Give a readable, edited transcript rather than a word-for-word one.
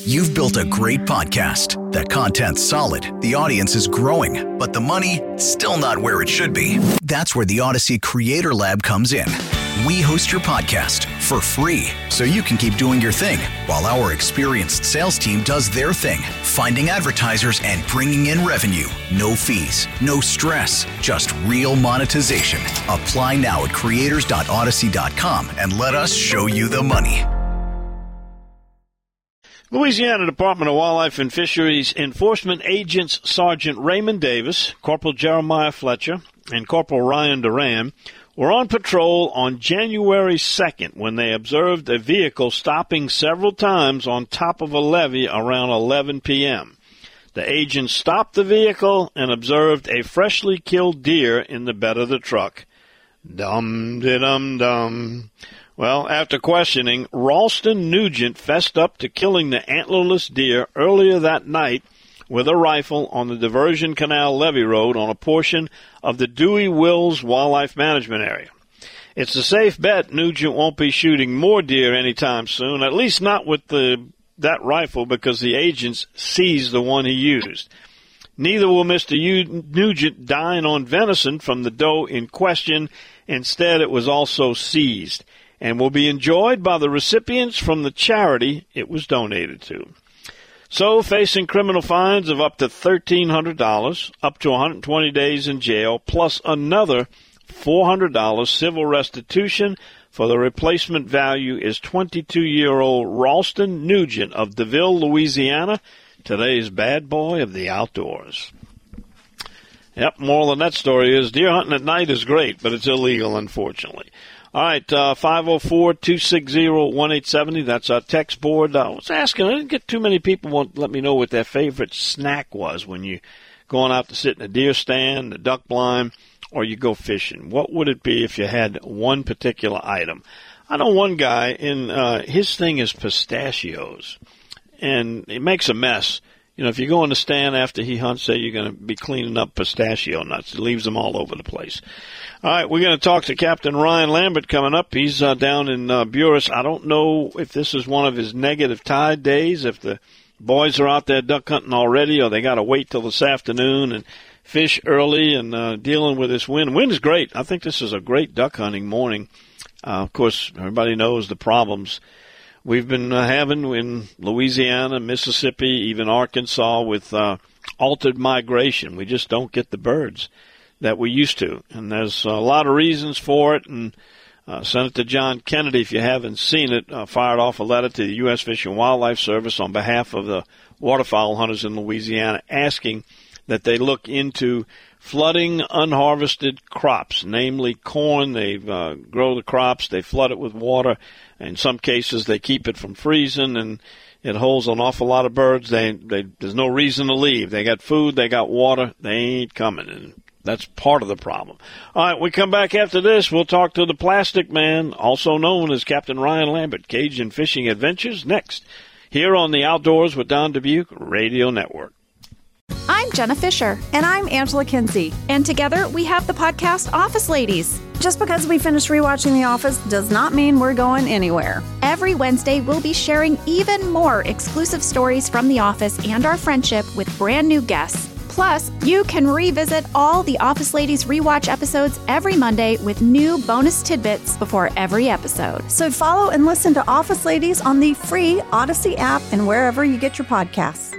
You've built a great podcast. The content's solid, the audience is growing, but the money, still not where it should be. That's where the Odyssey Creator Lab comes in. We host your podcast for free, so you can keep doing your thing, while our experienced sales team does their thing, finding advertisers and bringing in revenue. No fees, no stress, just real monetization. Apply now at creators.odyssey.com and let us show you the money. Louisiana Department of Wildlife and Fisheries Enforcement Agents Sergeant Raymond Davis, Corporal Jeremiah Fletcher, and Corporal Ryan Duran were on patrol on January 2nd when they observed a vehicle stopping several times on top of a levee around 11 p.m. The agents stopped the vehicle and observed a freshly killed deer in the bed of the truck. Dum-de-dum-dum. Well, after questioning, Ralston Nugent fessed up to killing the antlerless deer earlier that night with a rifle on the Diversion Canal Levee Road on a portion of the Dewey Wills Wildlife Management Area. It's a safe bet Nugent won't be shooting more deer anytime soon, at least not with that rifle, because the agents seized the one he used. Neither will Mr. Nugent dine on venison from the doe in question. Instead, it was also seized and will be enjoyed by the recipients from the charity it was donated to. So, facing criminal fines of up to $1,300, up to 120 days in jail, plus another $400 civil restitution for the replacement value is 22-year-old Ralston Nugent of DeVille, Louisiana, today's bad boy of the outdoors. Yep, moral of that story is deer hunting at night is great, but it's illegal, unfortunately. All right, 504-260-1870. That's our text board. I was asking, I didn't get too many people want to let me know what their favorite snack was when you going out to sit in a deer stand, a duck blind, or you go fishing. What would it be if you had one particular item? I know one guy, his thing is pistachios, and it makes a mess. You know, if you go in the stand after he hunts, say you're going to be cleaning up pistachio nuts. It leaves them all over the place. All right, we're going to talk to Captain Ryan Lambert coming up. He's down in Buras. I don't know if this is one of his negative tide days, if the boys are out there duck hunting already, or they got to wait till this afternoon and fish early and dealing with this wind. Wind is great. I think this is a great duck hunting morning. Of course, everybody knows the problems we've been having in Louisiana, Mississippi, even Arkansas with altered migration. We just don't get the birds that we used to. And there's a lot of reasons for it. And Senator John Kennedy, if you haven't seen it, fired off a letter to the U.S. Fish and Wildlife Service on behalf of the waterfowl hunters in Louisiana, asking that they look into flooding unharvested crops, namely corn. They grow the crops, they flood it with water. In some cases, they keep it from freezing, and it holds an awful lot of birds. There's no reason to leave. They got food, they got water, they ain't coming, and that's part of the problem. All right, we come back after this. We'll talk to the Plastic Man, also known as Captain Ryan Lambert, Cajun Fishing Adventures, next, here on the Outdoors with Don Dubuque Radio Network. I'm Jenna Fisher. And I'm Angela Kinsey. And together we have the podcast Office Ladies. Just because we finished rewatching The Office does not mean we're going anywhere. Every Wednesday, we'll be sharing even more exclusive stories from The Office and our friendship with brand new guests. Plus, you can revisit all the Office Ladies rewatch episodes every Monday with new bonus tidbits before every episode. So follow and listen to Office Ladies on the free Odyssey app and wherever you get your podcasts.